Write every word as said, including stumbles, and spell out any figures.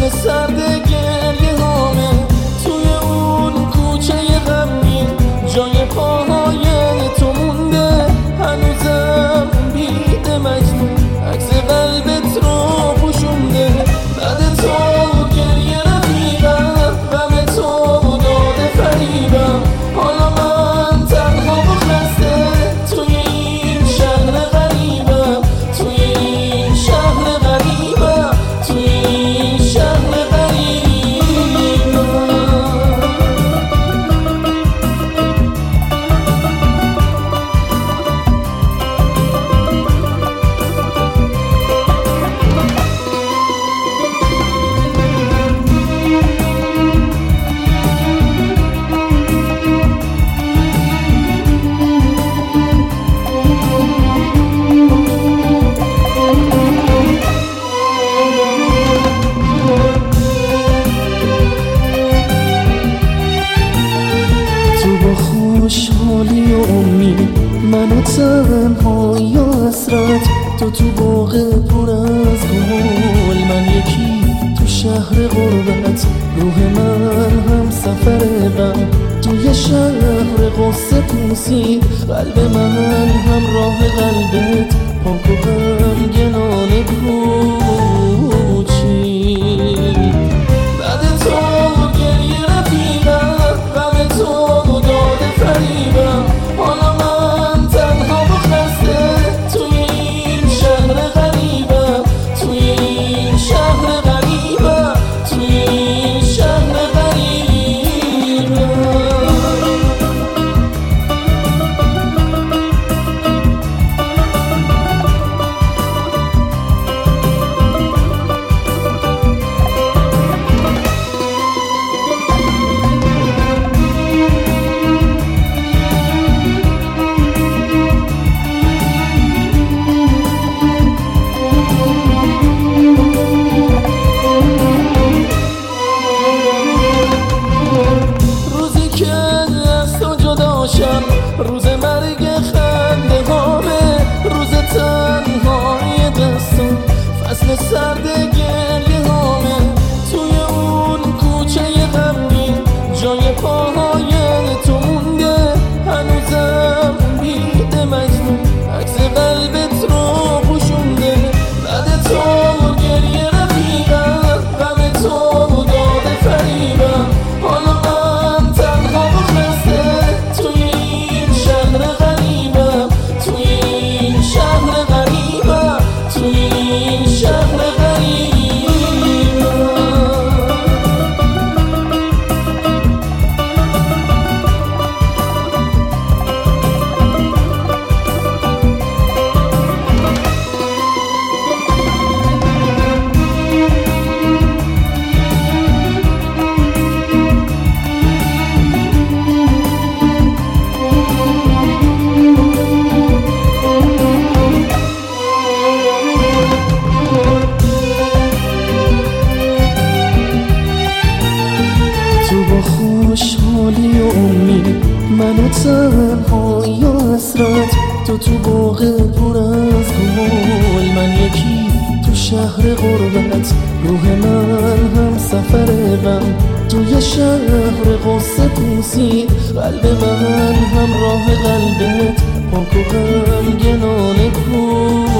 فصل سرد گریه هامه، توی اون کوچه غمگین جای پاهای تو مونده. هنوزم بید مجنون عکس قلبت رو پوشونده. بعد تو گریه رفیقم، غم تو داده فریبم. حالا من تنها و خسته توی این شهر غریبم، توی این شهر غریبم، توی این شهر غریبم. خوشحالی و امید، من و تنهایی و حسرت، تو تو باغ پر از گل، من یکی تو شهر غربت. روح من هم سفر غم توی شهر قصه پوسی، قلب من هم راه قلبت، پاک و غمگنانه کوچی. بعد تو گریه رفیقم، غم تو داده فریبم. حالا من تنها و خسته توی این شهر غریبم، توی این شهر غریبم، توی این شهر غریبم. روز مرگ خنده هامه، روز تنهای دستم، فصل سرد گریه هامه، توی اون کوچه غمگین جای پاهای تو مونده. هنوزم بید مجنون عکس قلبت رو پوشونده. بعد تو گریه رفیقم، غم تو داده فریبم. حالا من تنها و خسته توی این شهر غریبم، توی این شهر غریبم، توی این شهر غریبم. تو با خوشحالی و امید، من و تنهایی و حسرت، تو تو باغ پر از گل، من یکی تو شهر غربت. روح من هم سفر غم توی شهر قصه پوسی، قلب من هم راه قلبت، پاک و غمگنانه کو.